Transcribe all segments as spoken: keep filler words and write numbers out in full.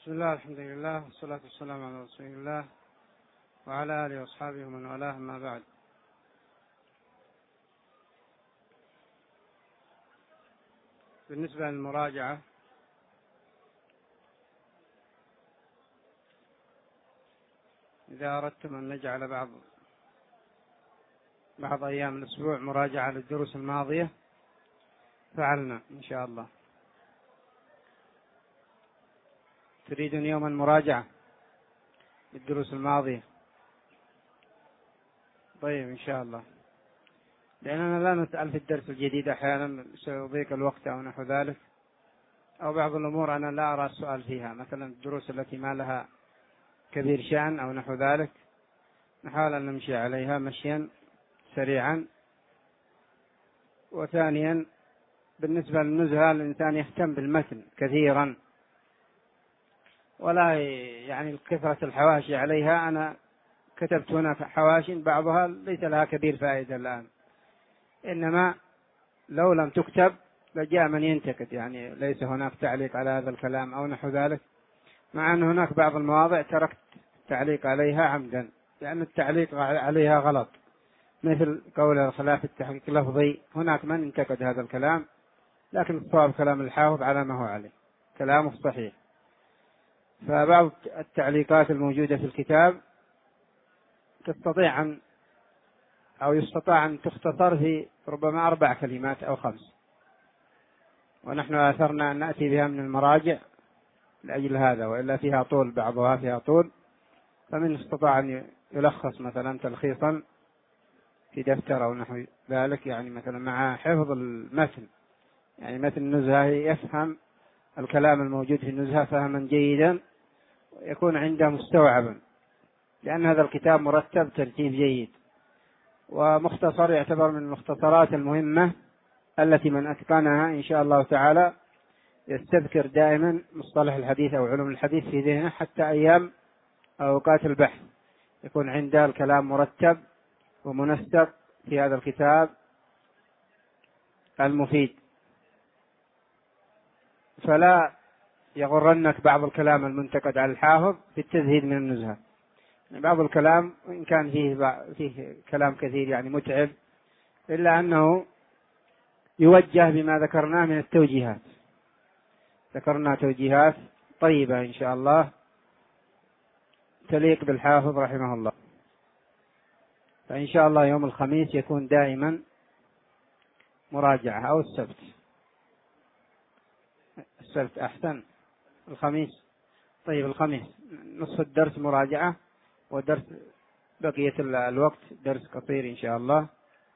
بسم الله، الحمد لله، والصلاة والسلام على رسول الله وعلى آله وأصحابه ومن والاه، أما بعد. بالنسبة للمراجعة، إذا أردتم أن نجعل بعض بعض أيام الأسبوع مراجعة للدروس الماضية فعلنا إن شاء الله. تريدون يوما مراجعة للدروس الماضية؟ طيب إن شاء الله، لأننا لا نسأل في الدرس الجديد، أحيانا سيضيق الوقت أو نحو ذلك، أو بعض الأمور أنا لا أرى السؤال فيها، مثلا الدروس التي ما لها كبير شأن أو نحو ذلك نحاول أن نمشي عليها مشيا سريعا. وثانيا بالنسبة للنزهة، الإنسان يهتم بالمتن كثيرا ولا يعني كثرة الحواشي عليها. أنا كتبت هنا حواشي بعضها ليس لها كبير فائدة الآن، إنما لو لم تكتب لجاء من ينتقد، يعني ليس هناك تعليق على هذا الكلام أو نحو ذلك، مع أن هناك بعض المواضع تركت التعليق عليها عمدا، لأن التعليق عليها غلط، مثل قول الخلاف التحقيق لفظي، هناك من انتقد هذا الكلام، لكن الصواب كلام الحافظ على ما هو عليه، كلامه صحيح. فبعض التعليقات الموجودة في الكتاب تستطيع أن أو يستطاع أن تختصر في ربما أربع كلمات أو خمس، ونحن آثرنا أن نأتي بها من المراجع لأجل هذا، وإلا فيها طول، بعضها فيها طول، فمن استطاع أن يلخص مثلا تلخيصا في دفتر أو نحو ذلك، يعني مثلا مع حفظ المتن، يعني مثل النزهة يفهم الكلام الموجود في النزهة فهما جيدا، ويكون عنده مستوعبا، لأن هذا الكتاب مرتب ترتيب جيد ومختصر، يعتبر من المختصرات المهمة التي من أتقنها إن شاء الله تعالى يستذكر دائما مصطلح الحديث أو علوم الحديث في ذهنه، حتى أيام أوقات البحث يكون عنده الكلام مرتب ومنسق في هذا الكتاب المفيد. فلا يغرنك بعض الكلام المنتقد على الحافظ في التزهيد من النزهة، بعض الكلام إن كان فيه, فيه كلام كثير يعني متعب، إلا أنه يوجه بما ذكرناه من التوجيهات، ذكرنا توجيهات طيبة إن شاء الله تليق بالحافظ رحمه الله. فإن شاء الله يوم الخميس يكون دائما مراجعة، أو السبت، السبت أحسن، الخميس. طيب الخميس نصف الدرس مراجعة، ودرس بقية الوقت درس قصير إن شاء الله،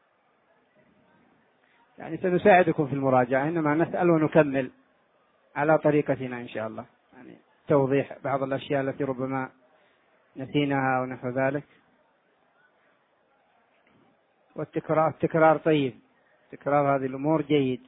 يعني سنساعدكم في المراجعة، إنما نسأل ونكمل على طريقتنا إن شاء الله، يعني توضيح بعض الأشياء التي ربما نسيناها أو نحو ذلك. والتكرار التكرار طيب، تكرار هذه الأمور جيد.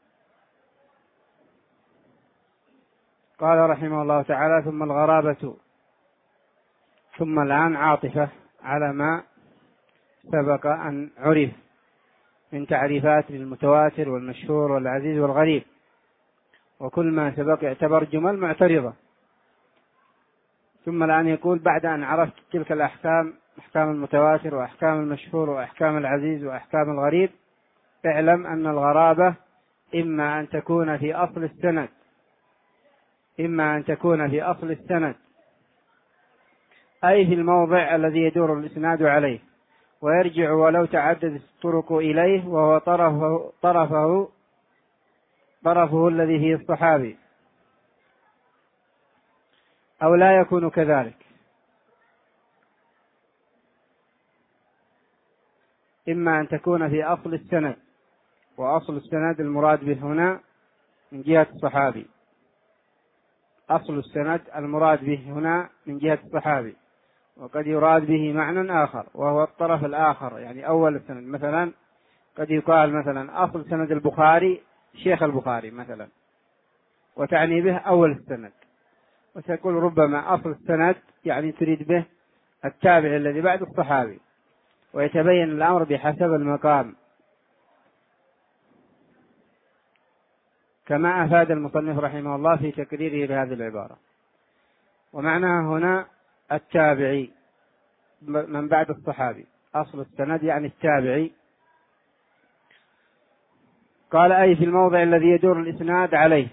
قال رحمه الله تعالى: ثم الغرابة، ثم الآن عاطفة على ما سبق أن عرف من تعريفات للمتواتر والمشهور والعزيز والغريب، وكل ما سبق يعتبر جمل معترضة. ثم الآن يقول: بعد أن عرفت تلك الأحكام، أحكام المتواتر وأحكام المشهور وأحكام العزيز وأحكام الغريب، اعلم أن الغرابة إما أن تكون في أصل السند إما أن تكون في أصل السند أي في الموضع الذي يدور الإسناد عليه، ويرجع ولو تعددت الطرق إليه، وهو طرفه طرفه طرفه الذي فيه الصحابي، أو لا يكون كذلك. إما أن تكون في أصل السند، وأصل السند المراد به هنا من جهة الصحابي، أصل السند المراد به هنا من جهة الصحابي، وقد يراد به معنى آخر وهو الطرف الآخر، يعني أول السند. مثلا قد يقال مثلا أصل سند البخاري شيخ البخاري مثلا، وتعني به أول السند، وتقول ربما أصل السند يعني تريد به التابع الذي بعد الصحابي، ويتبين الأمر بحسب المقام، كما أفاد المصنف رحمه الله في تقريره لهذه العبارة. ومعناها هنا التابعي من بعد الصحابي، أصل السند يعني التابعي. قال أي في الموضع الذي يدور الإسناد عليه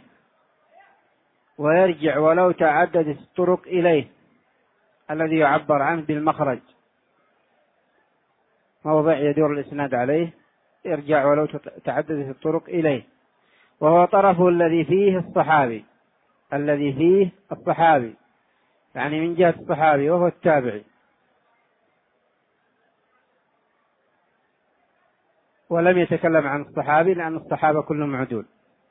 ويرجع ولو تعددت الطرق إليه، الذي يعبر عنه بالمخرج، موضع يدور الإسناد عليه يرجع ولو تعددت الطرق إليه، وهو طرفه الذي فيه الصحابي، الذي فيه الصحابي يعني من جهة الصحابي وهو التابعي، ولم يتكلم عن الصحابي لأن الصحابة كلهم عدول.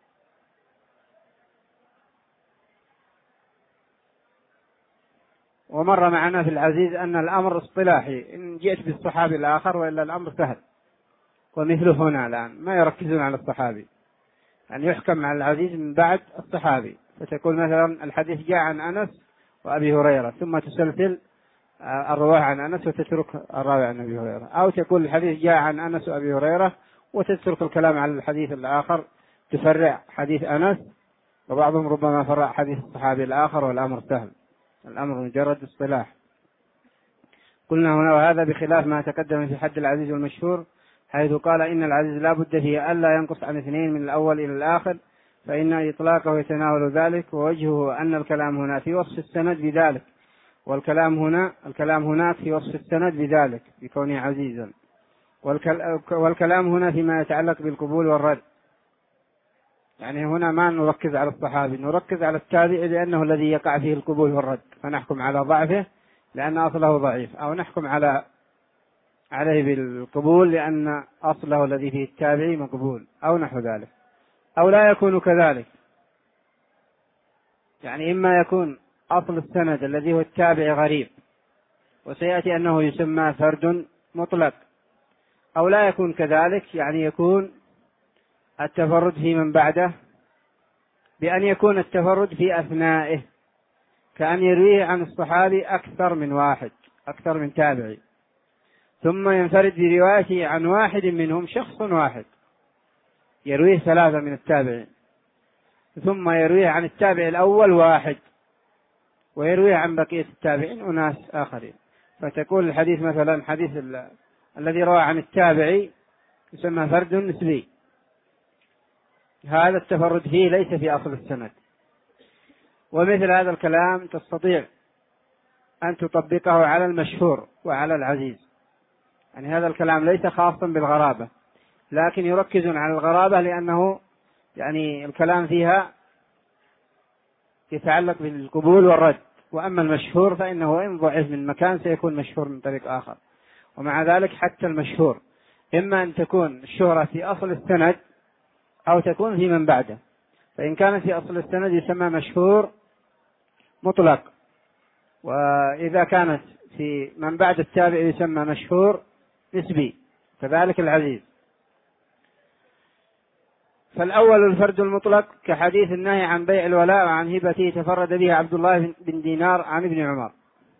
ومر معنا في العزيز أن الأمر اصطلاحي، إن جئت بالصحابي الآخر وإلا الأمر سهل، ومثله هنا الآن ما يركزون على الصحابي، يعني يحكم على العزيز من بعد الصحابي، فتقول مثلا الحديث جاء عن أنس وأبي هريرة، ثم تسلسل الرواه عن أنس وتترك الراوي عن أبي هريرة، أو تقول الحديث جاء عن أنس وأبي هريرة وتترك الكلام على الحديث الآخر، تفرع حديث أنس، وبعضهم ربما فرع حديث الصحابي الآخر، والأمر سهل، الأمر مجرد اصطلاح. قلنا هنا وهذا بخلاف ما تقدم في حد العزيز والمشهور، حيث قال إن العزيز لا بد فيه ألا ينقص عن اثنين من الأول إلى الآخر، فإن إطلاقه يتناول ذلك، ووجهه أن الكلام هنا في وصف السند بذلك، والكلام هنا الكلام هناك في وصف السند بذلك بكونه عزيزا، والكلام هنا فيما يتعلق بالقبول والرد. يعني هنا ما نركز على الصحابي، نركز على التابعي لأنه الذي يقع فيه القبول والرد، فنحكم على ضعفه لأن أصله ضعيف، أو نحكم على عليه بالقبول لأن أصله الذي فيه التابعي مقبول، أو نحو ذلك، أو لا يكون كذلك. يعني إما يكون أصل السند الذي هو التابع غريب، وسيأتي أنه يسمى فرد مطلق، أو لا يكون كذلك، يعني يكون التفرد في من بعده بأن يكون التفرد في أثنائه، كأن يرويه عن الصحابي أكثر من واحد، أكثر من تابعي، ثم ينفرد بروايته عن واحد منهم، شخص واحد يرويه ثلاثة من التابعين، ثم يرويه عن التابع الأول واحد، ويرويه عن بقية التابعين أناس آخرين، فتكون الحديث مثلا حديث الذي روى عن التابعي يسمى فرد نسبي، هذا التفرد فيه ليس في أصل السند. ومثل هذا الكلام تستطيع أن تطبقه على المشهور وعلى العزيز، يعني هذا الكلام ليس خاصا بالغرابة، لكن يركزون على الغرابة لأنه يعني الكلام فيها يتعلق بالقبول والرد، وأما المشهور فإنه إن ضعف من مكان سيكون مشهور من طريق آخر. ومع ذلك حتى المشهور إما أن تكون الشهرة في أصل السند أو تكون في من بعده، فإن كانت في أصل السند يسمى مشهور مطلق، وإذا كانت في من بعد التابع يسمى مشهور نسبي، كذلك العزيز. فالأول الفرد المطلق كحديث النهي عن بيع الولاء وعن هبته تفرد به عبد الله بن دينار عن ابن عمر،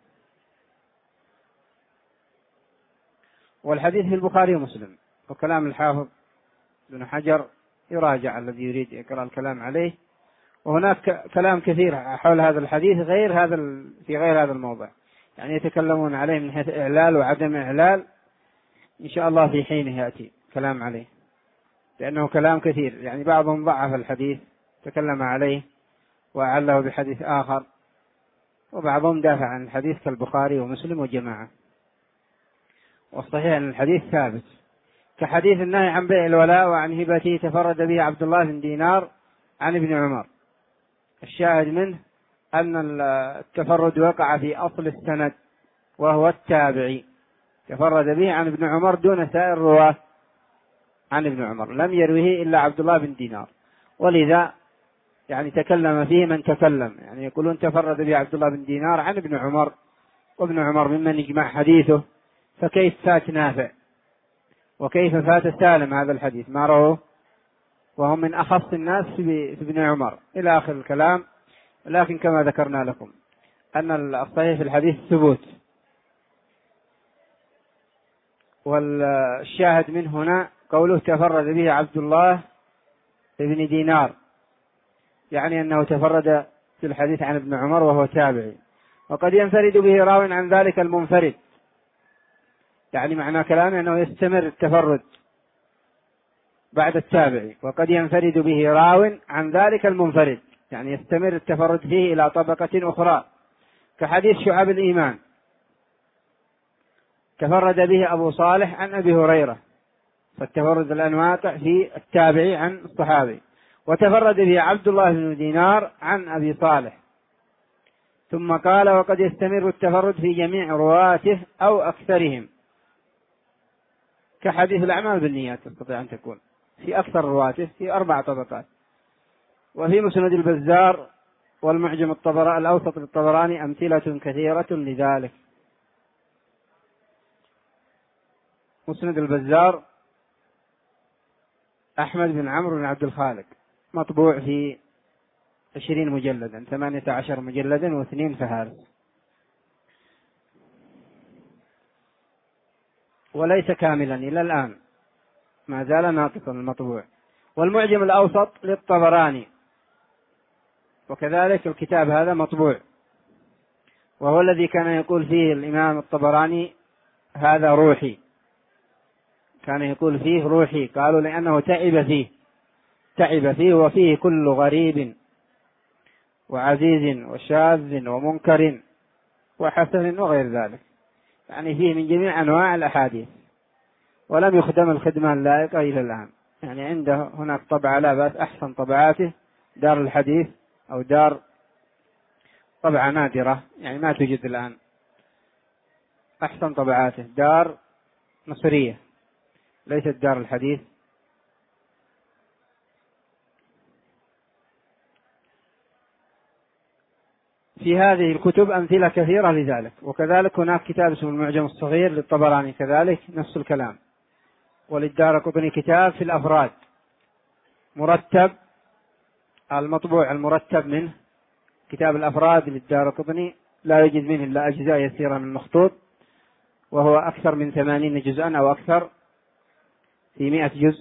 والحديث في البخاري ومسلم. وكلام الحافظ بن حجر يراجع الذي يريد يقرأ الكلام عليه، وهناك كلام كثير حول هذا الحديث غير هذا في غير هذا الموضع، يعني يتكلمون عليه من حيث إعلال وعدم إعلال، إن شاء الله في حينه يأتي كلام عليه، لأنه كلام كثير، يعني بعضهم ضعف الحديث تكلم عليه وأعله بحديث آخر، وبعضهم دافع عن الحديث كالبخاري ومسلم وجماعة. والصحيح أن الحديث ثابت، كحديث النهي عن بيع الولاء وعن هبته تفرد به عبد الله بن دينار عن ابن عمر. الشاهد منه أن التفرد وقع في أصل السند وهو التابعي، تفرد به عن ابن عمر دون سائر الرواة عن ابن عمر، لم يروه إلا عبد الله بن دينار، ولذا يعني تكلم فيه من تكلم، يعني يقولون تفرد به عبد الله بن دينار عن ابن عمر، وابن عمر ممن يجمع حديثه، فكيف فات نافع وكيف فات سالم هذا الحديث ما روه، وهم من أخص الناس في ابن عمر إلى آخر الكلام. لكن كما ذكرنا لكم أن الصحيح في الحديث ثبوت. والشاهد من هنا قوله تفرد به عبد الله بن دينار، يعني أنه تفرد في الحديث عن ابن عمر وهو تابعي، وقد ينفرد به راو عن ذلك المنفرد، يعني معنى كلامه أنه يستمر التفرد بعد التابعي. وقد ينفرد به راو عن ذلك المنفرد، يعني يستمر التفرد فيه إلى طبقة أخرى، كحديث شعب الإيمان تفرد به أبو صالح عن أبي هريرة، فالتفرد الآن واقع في التابعي عن الصحابي. وتفرد به عبد الله بن دينار عن أبي صالح. ثم قال: وقد يستمر التفرد في جميع رواته أو أكثرهم، كحديث الأعمال بالنيات تستطيع أن تكون في أكثر رواته في أربع طبقات. وفي مسند البزار والمعجم الطبراني الأوسط للطبراني أمثلة كثيرة لذلك. مسند البزار أحمد بن عمرو بن عبد الخالق، مطبوع في عشرين مجلدا، ثمانية عشر مجلدا واثنين فهارس، وليس كاملا إلى الآن، ما زال ناقصا المطبوع. والمعجم الأوسط للطبراني، وكذلك الكتاب هذا مطبوع، وهو الذي كان يقول فيه الإمام الطبراني هذا روحي، كان يقول فيه روحي، قالوا لأنه تعب فيه تعب فيه وفيه كل غريب وعزيز وشاذ ومنكر وحسن وغير ذلك، يعني فيه من جميع أنواع الأحاديث، ولم يخدم الخدمة اللائقة إلى الآن. يعني عنده هناك طبعة لا بأس، أحسن طبعاته دار الحديث أو دار طبعة نادرة، يعني ما توجد الآن، أحسن طبعاته دار مصرية ليست دار الحديث. في هذه الكتب أمثلة كثيرة لذلك. وكذلك هناك كتاب اسمه المعجم الصغير للطبراني، كذلك نفس الكلام. وللدارقطني كتاب في الأفراد مرتب، المطبوع المرتب منه كتاب الأفراد للدارقطني، لا يوجد منه إلا أجزاء يسيرة من مخطوط، وهو أكثر من ثمانين جزءا أو أكثر، في مئة جزء.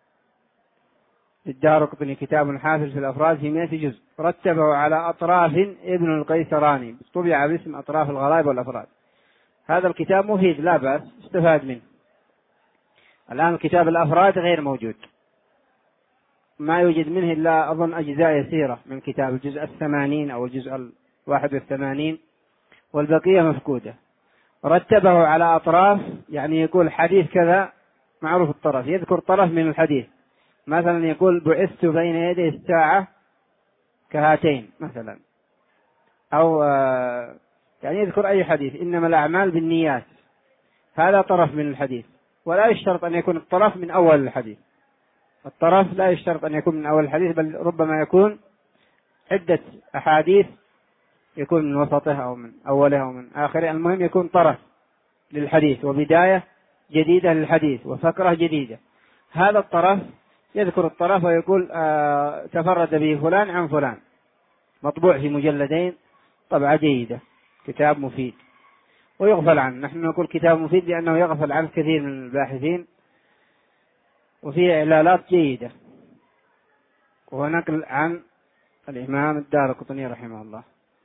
للدارقطني كتاب حافل في الأفراد في مئة جزء، رتبه على أطراف ابن القيسراني، طبع باسم أطراف الغرائب والأفراد. هذا الكتاب مفيد لا بأس، استفاد منه. الآن كتاب الأفراد غير موجود، ما يوجد منه إلا أظن أجزاء يسيرة من كتاب الجزء الثمانين أو الجزء الواحد والثمانين، والبقية مفقودة. رتبه على أطراف، يعني يقول حديث كذا معروف الطرف، يذكر طرف من الحديث، مثلا يقول بعثت بين يدي الساعة كهاتين مثلا، أو يعني يذكر أي حديث، إنما الأعمال بالنيات، هذا طرف من الحديث. ولا يشترط أن يكون الطرف من أول الحديث، الطرف لا يشترط أن يكون من أول الحديث، بل ربما يكون عدة أحاديث، يكون من وسطه أو من أوله أو من آخره، المهم يكون طرف للحديث وبداية جديدة للحديث وفقرة جديدة. هذا الطرف يذكر الطرف ويقول آه تفرد به فلان عن فلان، مطبوع في مجلدين، طبعة جيدة، كتاب مفيد ويغفل عنه. نحن نقول كتاب مفيد لأنه يغفل عنه كثير من الباحثين، وفيه إعلالات جيدة. وهو نقل عن الإمام الدارقطني رحمه الله.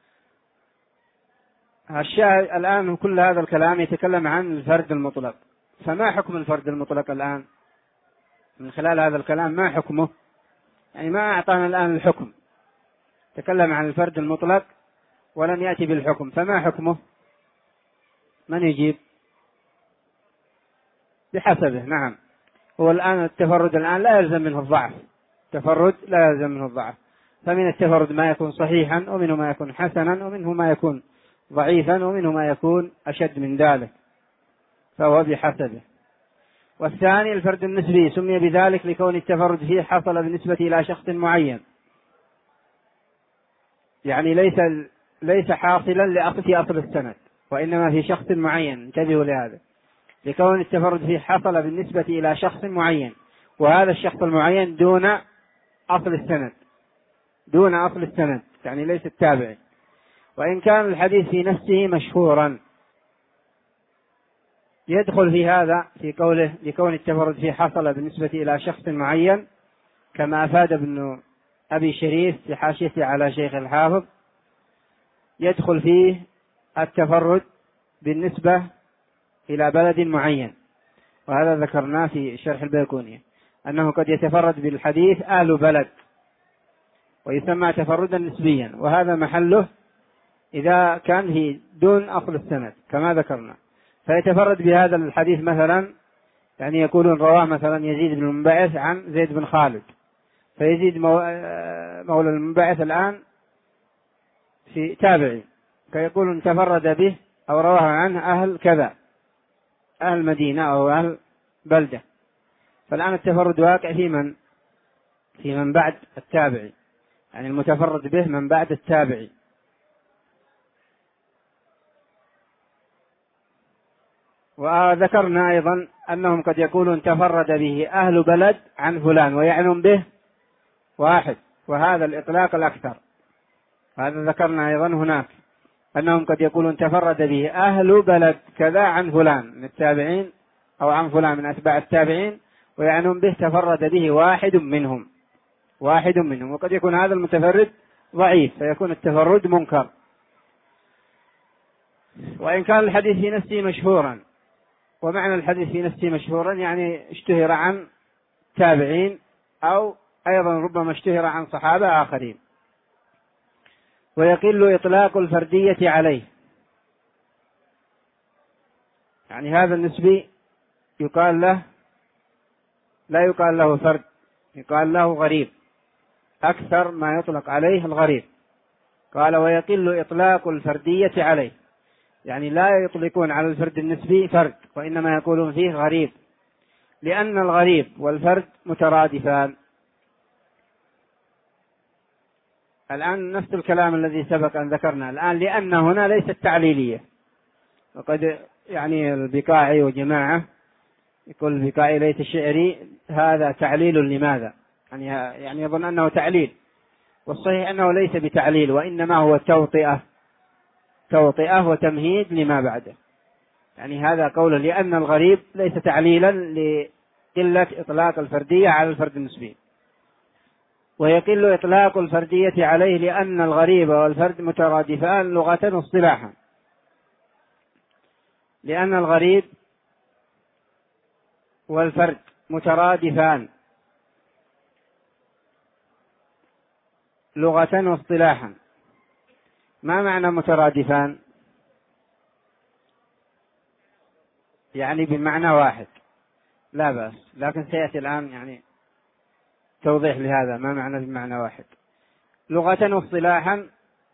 الشاهد الآن كل هذا الكلام يتكلم عن الفرد المطلق. فما حكم الفرد المطلق الآن من خلال هذا الكلام؟ ما حكمه؟ يعني ما أعطانا الآن الحكم، تكلم عن الفرد المطلق ولم يأتي بالحكم، فما حكمه؟ من يجيب؟ بحسبه. نعم، هو الآن التفرد الآن لا يلزم منه الضعف، التفرد لا يلزم منه الضعف، فمن التفرد ما يكون صحيحا، ومنه ما يكون حسنا، ومنه ما يكون ضعيفا، ومنه ما يكون أشد من ذلك، فهو بحسبه. والثاني الفرد النسبي، سمي بذلك لكون التفرد فيه حصل بالنسبة إلى شخص معين، يعني ليس ليس حاصلا لأصل في أصل السند، وإنما في شخص معين. انتبهوا لهذا، لكون التفرد فيه حصل بالنسبة إلى شخص معين، وهذا الشخص المعين دون أصل السند، دون أصل السند، يعني ليس التابعي، وإن كان الحديث في نفسه مشهورا. يدخل في هذا في قوله لكون التفرد فيه حصل بالنسبة إلى شخص معين، كما أفاد ابن أبي شريف في حاشيته على شيخ الحافظ، يدخل فيه التفرد بالنسبة إلى بلد معين، وهذا ذكرناه في شرح البيكونية أنه قد يتفرد بالحديث أهل بلد ويسمى تفردا نسبيا، وهذا محله إذا كان في دون أصل السند كما ذكرنا، فيتفرد بهذا الحديث مثلا، يعني يقولون رواه مثلا يزيد بن المنبعث عن زيد بن خالد، فيزيد مولى المنبعث الآن في تابعي، فيقولون تفرد به أو رواه عنه أهل كذا، أهل مدينة أو أهل بلدة، فالآن التفرد واقع في من في من بعد التابعي، يعني المتفرد به من بعد التابعي. وذكرنا أيضا أنهم قد يقولون تفرد به أهل بلد عن فلان ويعنون به واحد، وهذا الإطلاق الأكثر، هذا ذكرنا أيضا هناك أنهم قد يقولون تفرد به أهل بلد كذا عن فلان من التابعين أو عن فلان من أتباع التابعين، ويعنون به تفرد به واحد منهم واحد منهم وقد يكون هذا المتفرد ضعيف فيكون التفرد منكر. وإن كان الحديث في نفسه مشهورا، ومعنى الحديث في نفسه مشهورا يعني اشتهر عن تابعين أو أيضا ربما اشتهر عن صحابة آخرين. ويقل إطلاق الفردية عليه، يعني هذا النسبي يقال له لا يقال له فرد، يقال له غريب، أكثر ما يطلق عليه الغريب. قال ويقل إطلاق الفردية عليه، يعني لا يطلقون على الفرد النسبي فرد، وإنما يقولون فيه غريب، لأن الغريب والفرد مترادفان. الآن نفس الكلام الذي سبق أن ذكرنا الآن، لأن هنا ليست تعليلية، وقد يعني البقاعي وجماعة يقول البقاعي ليت الشعري هذا تعليل لماذا، يعني يعني يظن أنه تعليل، والصحيح أنه ليس بتعليل، وإنما هو توطئة توطئة وتمهيد لما بعده. يعني هذا قول لأن الغريب ليس تعليلا لقلة إطلاق الفردية على الفرد النسبي. ويقل إطلاق الفردية عليه لأن الغريب والفرد مترادفان لغة واصطلاحا، لأن الغريب والفرد مترادفان لغة واصطلاحا. ما معنى مترادفان؟ يعني بمعنى واحد لا بأس، لكن سيأتي الآن يعني توضيح لهذا ما معنى بمعنى واحد. لغة واصطلاحا،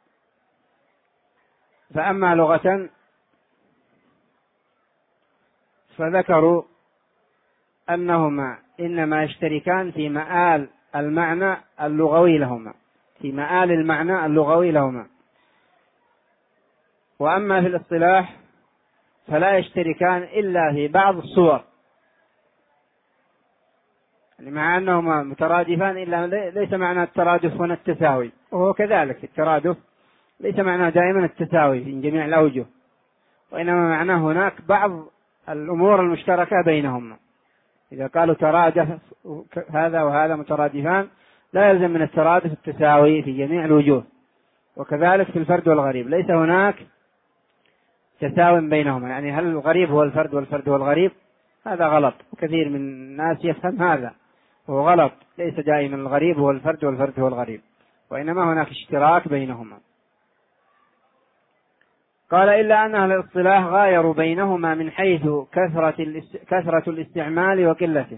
فأما لغة فذكروا أنهما إنما يشتركان في مآل المعنى اللغوي لهما، في مآل المعنى اللغوي لهما. وأما في الاصطلاح فلا يشتركان إلا في بعض الصور، يعني مع أنهما مترادفان إلا ليس معنى الترادف هنا التساوي، وهو كذلك الترادف ليس معناه دائما التساوي في جميع الأوجه، وإنما معناه هناك بعض الأمور المشتركة بينهما. إذا قالوا ترادف هذا وهذا مترادفان لا يلزم من الترادف التساوي في جميع الوجوه، وكذلك في الفرد والغريب ليس هناك تساوي بينهما، يعني هل الغريب هو الفرد والفرد هو الغريب؟ هذا غلط، وكثير من الناس يفهم هذا وهو غلط، ليس دائما الغريب هو الفرد والفرد هو الغريب، وإنما هناك اشتراك بينهما. قال إلا أن أهل الاصطلاح غايروا بينهما من حيث كثرة كثرة الاستعمال وقلته،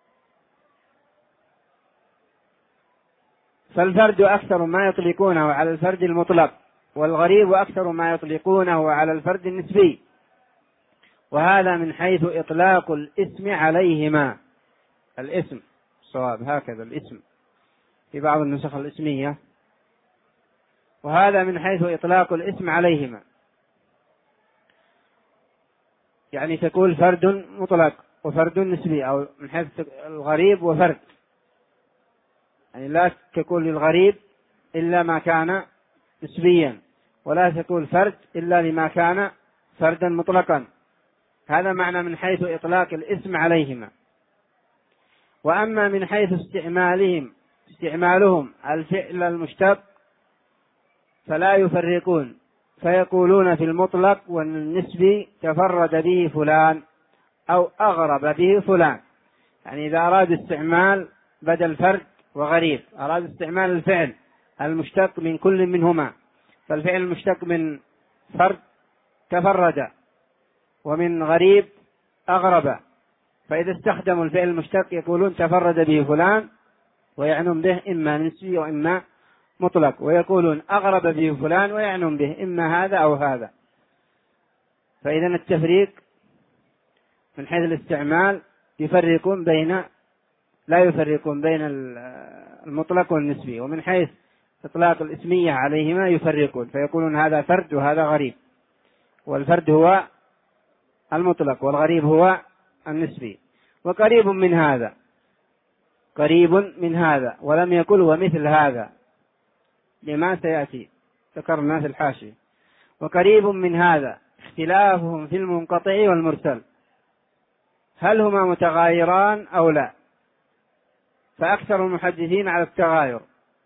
فالفرد أكثر ما يطلقونه على الفرد المطلق، والغريب أكثر ما يطلقونه على الفرد النسبي، وهذا من حيث إطلاق الاسم عليهما. الاسم صواب هكذا الاسم في بعض النسخ الاسمية، وهذا من حيث إطلاق الاسم عليهما، يعني تقول فرد مطلق وفرد نسبي، أو من حيث الغريب وفرد، يعني لا تقول للغريب إلا ما كان نسبيا، ولا تقول فرد إلا لما كان فردا مطلقا. هذا معنى من حيث إطلاق الاسم عليهما. وأما من حيث استعمالهم استعمالهم الفعل المشتق فلا يفرقون فيقولون في المطلق والنسبي تفرد به فلان أو أغرب به فلان. يعني إذا أراد استعمال بدل فرد وغريب، أراد استعمال الفعل المشتق من كل منهما، فالفعل المشتق من فرد تفرد ومن غريب أغرب، فإذا استخدموا الفعل المشتق يقولون تفرد به فلان ويعنون به إما نسبي وإما مطلق، ويقولون أغرب به فلان ويعنون به إما هذا أو هذا. فإذا التفريق من حيث الاستعمال يفرقون بين لا يفرقون بين المطلق والنسبي، ومن حيث إطلاق الاسمية عليهما يفرقون، فيقولون هذا فرد وهذا غريب، والفرد هو المطلق والغريب هو النسبي. وقريب من هذا قريب من هذا، ولم يقل ومثل هذا لما سيأتي ذكرنا في الحاشية. وقريب من هذا اختلافهم في المنقطع والمرسل، هل هما متغايران أو لا؟ فأكثر المحدثين على التغاير.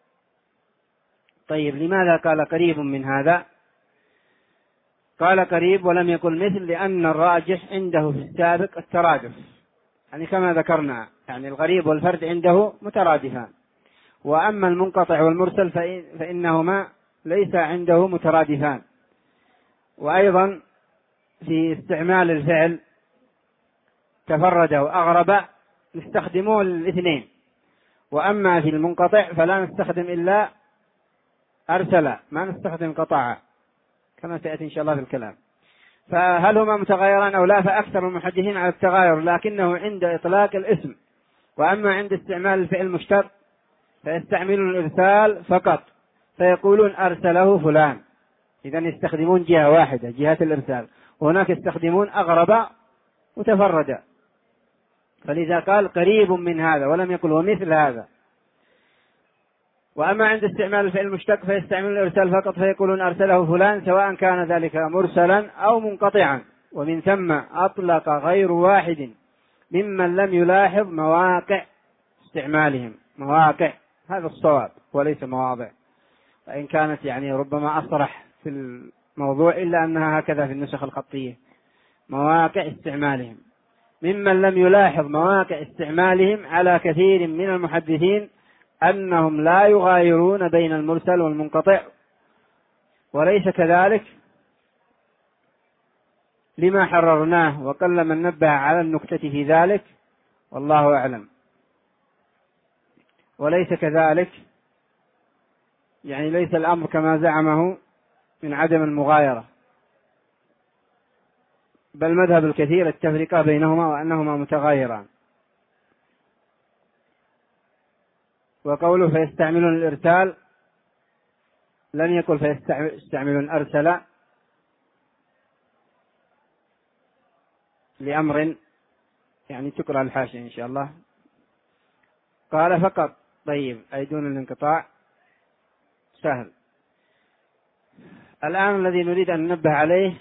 طيب لماذا قال قريب من هذا؟ قال قريب ولم يقل مثل لأن الراجح عنده في السابق الترادف، يعني كما ذكرنا، يعني الغريب والفرد عنده مترادفان، وأما المنقطع والمرسل فإنهما ليس عنده مترادفان. وأيضا في استعمال الفعل تفرد وأغرب نستخدمه الاثنين، وأما في المنقطع فلا نستخدم إلا أرسل، ما نستخدم قطع كما سيأتي إن شاء الله في الكلام. فهل هما متغايران أو لا؟ فأكثر المحدثين على التغاير، لكنه عند إطلاق الاسم. وأما عند استعمال الفعل المشتق فيستعملون الإرسال فقط، فيقولون أرسله فلان، إذا يستخدمون جهة واحدة جهة الإرسال، وهناك يستخدمون أغرب وتفرد، فلذا قال قريب من هذا ولم يقل ومثل هذا. وأما عند استعمال الفعل المشتق فيستعملون الإرسال فقط، فيقولون أرسله فلان سواء كان ذلك مرسلا أو منقطعا. ومن ثم أطلق غير واحد ممن لم يلاحظ مواقع استعمالهم. مواقع هذا الصواب وليس مواضع، وإن كانت يعني ربما أصرح في الموضوع إلا أنها هكذا في النسخ الخطية، مواقع استعمالهم. ممن لم يلاحظ مواقع استعمالهم على كثير من المحدثين أنهم لا يغايرون بين المرسل والمنقطع، وليس كذلك لما حررناه، وقل من نبه على النكتة في ذلك والله أعلم. وليس كذلك يعني ليس الأمر كما زعمه من عدم المغايرة، بل مذهب الكثير التفرقة بينهما وأنهما متغايران. وقوله فيستعملون الإرسال لم يقل فيستعملون أرسل لأمر، يعني تقرأ الحاشية إن شاء الله. قال فقط. طيب أي دون الانقطاع سهل. الآن الذي نريد أن ننبه عليه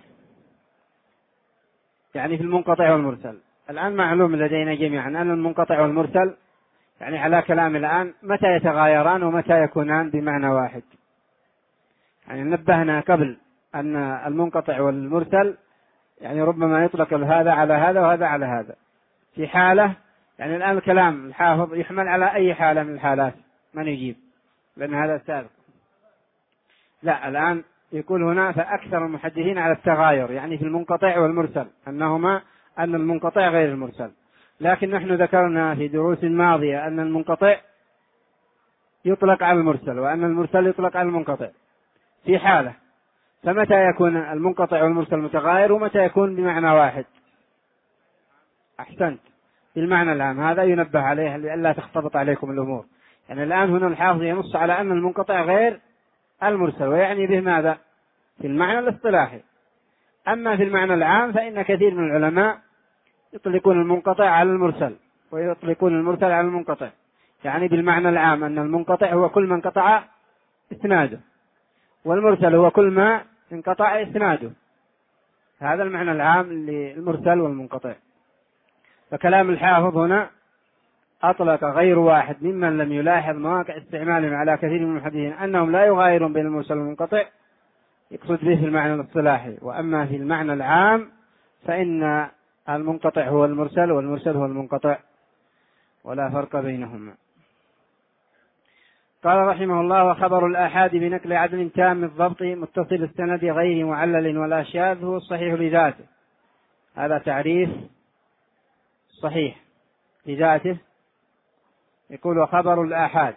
يعني في المنقطع والمرسل. الآن معلوم لدينا جميعا أن المنقطع والمرسل يعني على كلام الآن متى يتغايران ومتى يكونان بمعنى واحد. يعني نبهنا قبل أن المنقطع والمرسل يعني ربما يطلق هذا على هذا وهذا على هذا في حالة، يعني الآن الكلام الحافظ يحمل على أي حالة من الحالات، من يجيب لأن هذا سابق. لا، الآن يقول هنا فأكثر المحدثين على التغاير، يعني في المنقطع والمرسل أنهما أن المنقطع غير المرسل. لكن نحن ذكرنا في دروس ماضية أن المنقطع يطلق على المرسل وأن المرسل يطلق على المنقطع في حالة. فمتى يكون المنقطع والمرسل متغاير ومتى يكون بمعنى واحد؟ أحسنت، بالمعنى العام. هذا ينبه عليه لئلا تختلط عليكم الأمور. يعني الآن هنا الحافظ ينص على أن المنقطع غير المرسل، ويعني به ماذا؟ في المعنى الاصطلاحي. أما في المعنى العام فإن كثير من العلماء يطلقون المنقطع على المرسل ويطلقون المرسل على المنقطع، يعني بالمعنى العام أن المنقطع هو كل ما انقطع إسناده، والمرسل هو كل ما انقطع إسناده. هذا المعنى العام للمرسل والمنقطع. فكلام الحافظ هنا أطلق غير واحد ممن لم يلاحظ مواقع استعمالهم على كثير من المحدثين أنهم لا يغايرون بين المرسل والمنقطع، يقصد به في المعنى الاصطلاحي. وأما في المعنى العام فإن المنقطع هو المرسل والمرسل هو المنقطع ولا فرق بينهما. قال رحمه الله: وخبر الآحاد بنقل عدل تام الضبط متصل السند غير معلل ولا شاذ هو الصحيح لذاته. هذا تعريف صحيح لذاته. يقول: وخبر الآحاد،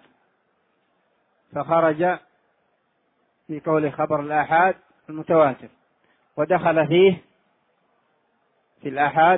فخرج في قوله خبر الآحاد المتواتر، ودخل فيه في الآحاد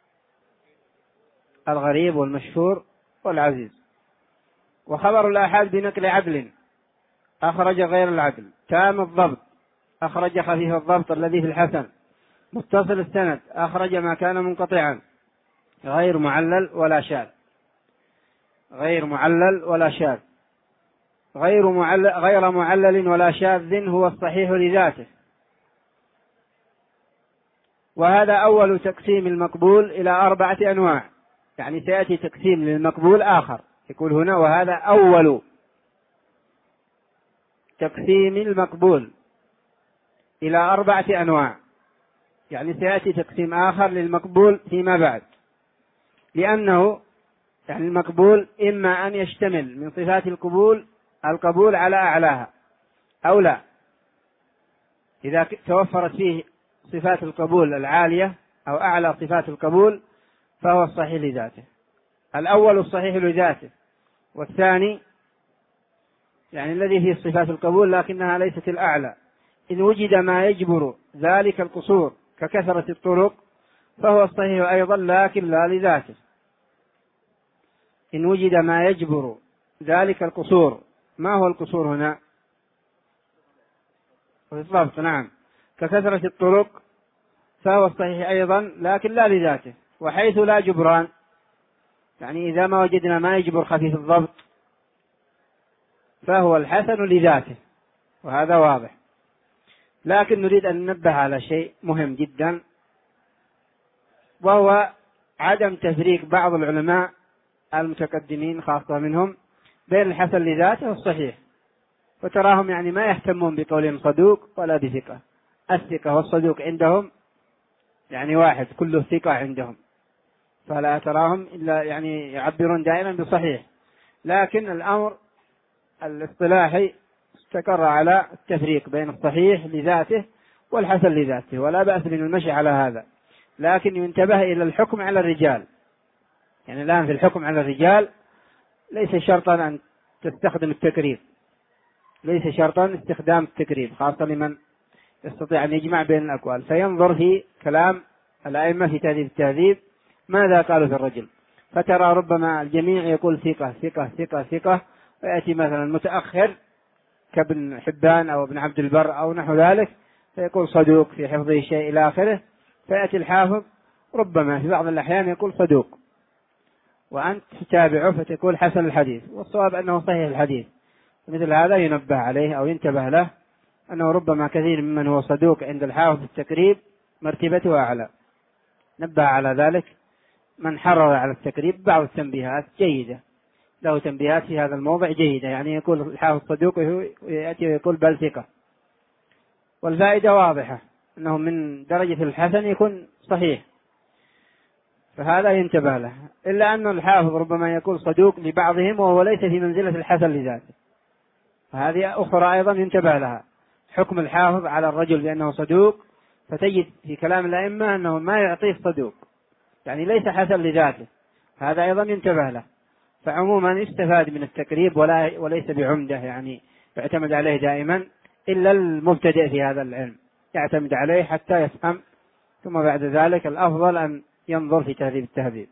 الغريب والمشهور والعزيز. وخبر الآحاد بنقل عدل أخرج غير العدل تام الضبط أخرج خفيف الضبط الذي في الحسن متصل السند أخرج ما كان منقطعا غير معلل ولا شاذ. غير معلل ولا شاذ غير معلل غير معلل ولا شاذ هو الصحيح لذاته. وهذا أول تقسيم المقبول إلى أربعة أنواع، يعني سيأتي تقسيم للمقبول آخر. يقول هنا: وهذا أول تقسيم المقبول إلى أربعة أنواع، يعني سيأتي تقسيم آخر للمقبول فيما بعد، لأنه يعني المقبول إما أن يشتمل من صفات القبول القبول على أعلاها أو لا. إذا توفرت فيه صفات القبول العالية أو أعلى صفات القبول فهو الصحيح لذاته. الأول الصحيح لذاته، والثاني يعني الذي فيه صفات القبول لكنها ليست الأعلى. إن وجد ما يجبر ذلك القصور ككثرة الطرق فهو الصحيح أيضا لكن لا لذاته. إن وجد ما يجبر ذلك القصور، ما هو القصور هنا؟ بالضبط، نعم، ككثرة الطرق فهو الصحيح أيضا لكن لا لذاته. وحيث لا جبران، يعني إذا ما وجدنا ما يجبر خفيف الضبط فهو الحسن لذاته، وهذا واضح. لكن نريد أن ننبه على شيء مهم جدا، وهو عدم تفريق بعض العلماء المتقدمين خاصة منهم بين الحسن لذاته والصحيح، وتراهم يعني ما يهتمون بقولهم صدوق ولا بثقة. الثقة والصدوق عندهم يعني واحد، كله ثقة عندهم، فلا تراهم إلا يعني يعبرون دائما بصحيح. لكن الأمر الاصطلاحي استقر على التفريق بين الصحيح لذاته والحسن لذاته، ولا بأس من المشي على هذا. لكن ينتبه إلى الحكم على الرجال. يعني الآن في الحكم على الرجال ليس شرطا أن تستخدم التقريب، ليس شرطا استخدام التقريب، خاصة لمن يستطيع أن يجمع بين الأقوال، فينظر في كلام الأئمة في تهذيب التهذيب ماذا قالوا في الرجل. فترى ربما الجميع يقول ثقة ثقة ثقة ثقة، ويأتي مثلا متأخر كابن حبان أو ابن عبد البر أو نحو ذلك فيقول صدوق في حفظه شيء إلى آخره، فيأتي الحافظ ربما في بعض الأحيان يقول صدوق، وأنت تتابعه فتقول حسن الحديث، والصواب أنه صحيح الحديث. مثل هذا ينبه عليه أو ينتبه له أنه ربما كثير ممن هو صدوق عند الحافظ التقريب مرتبته أعلى. نبه على ذلك من حرر على التقريب بعض التنبيهات جيدة، له تنبيهات في هذا الموضع جيدة، يعني يقول الحافظ صدوق ويأتي ويقول بل ثقة، والفائدة واضحة أنه من درجة الحسن يكون صحيح، فهذا ينتبه له. إلا أن الحافظ ربما يقول صدوق لبعضهم وهو ليس في منزلة الحسن لذاته، فهذه أخرى أيضا ينتبه لها، حكم الحافظ على الرجل بأنه صدوق، فتجد في كلام الأئمة أنه ما يعطيه صدوق، يعني ليس حسن لذاته، هذا أيضا ينتبه له. فعموما يستفاد من التقريب ولا وليس بعمدة، يعني يعتمد عليه دائما، إلا المبتدئ في هذا العلم يعتمد عليه حتى يفهم، ثم بعد ذلك الأفضل أن ينظر في تهذيب التهذيب.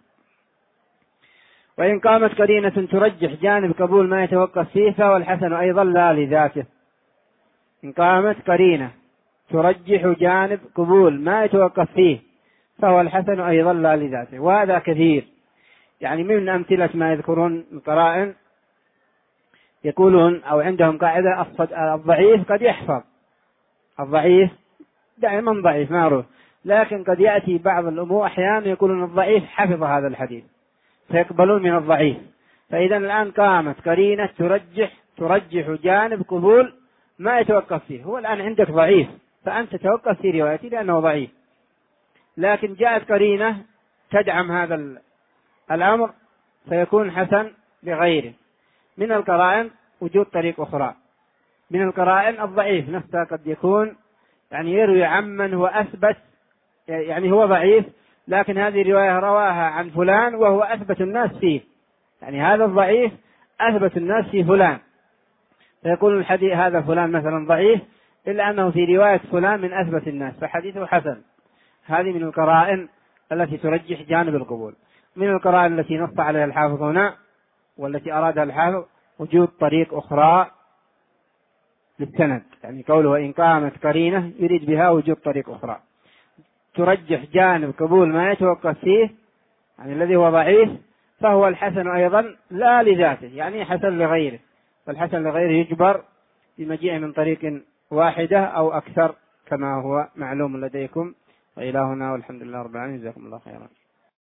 وإن قامت قرينة ترجح جانب قبول ما يتوقف فيه فهو الحسن أيضا لا لذاته. إن قامت قرينة ترجح جانب قبول ما يتوقف فيه فهو الحسن أيضا لا لذاته، وهذا كثير. يعني من أمثلة ما يذكرون القرائن يقولون أو عندهم قاعدة الضعيف قد يحفظ، الضعيف دائما ضعيف معروف، لكن قد يأتي بعض الأمور أحيانا يقولون الضعيف حفظ هذا الحديث فيقبلون من الضعيف. فإذا الآن قامت قرينة ترجح ترجح جانب قبول ما يتوقف فيه. هو الآن عندك ضعيف فأنت تتوقف في روايته لأنه ضعيف، لكن جاءت قرينة تدعم هذا الأمر فيكون حسن لغيره. من القرائن وجود طريق أخرى. من القرائن الضعيف نفسه قد يكون يعني يروي عمن هو أثبت، يعني هو ضعيف لكن هذه الرواية رواها عن فلان وهو أثبت الناس فيه، يعني هذا الضعيف أثبت الناس في فلان، فيقول الحديث هذا فلان مثلا ضعيف إلا أنه في رواية فلان من أثبت الناس فحديثه حسن. هذه من القرائن التي ترجح جانب القبول. من القرائن التي نص عليها الحافظ هنا والتي أرادها الحافظ وجود طريق أخرى للسند، يعني قوله إن قامت قرينة يريد بها وجود طريق أخرى ترجح جانب قبول ما يتوقف فيه، يعني الذي هو ضعيف، فهو الحسن أيضا لا لذاته، يعني حسن لغيره، فالحسن لغيره يجبر بمجيء من طريق واحدة أو أكثر كما هو معلوم لديكم. وإلى هنا والحمد لله رب العالمين، جزاكم الله خيرا.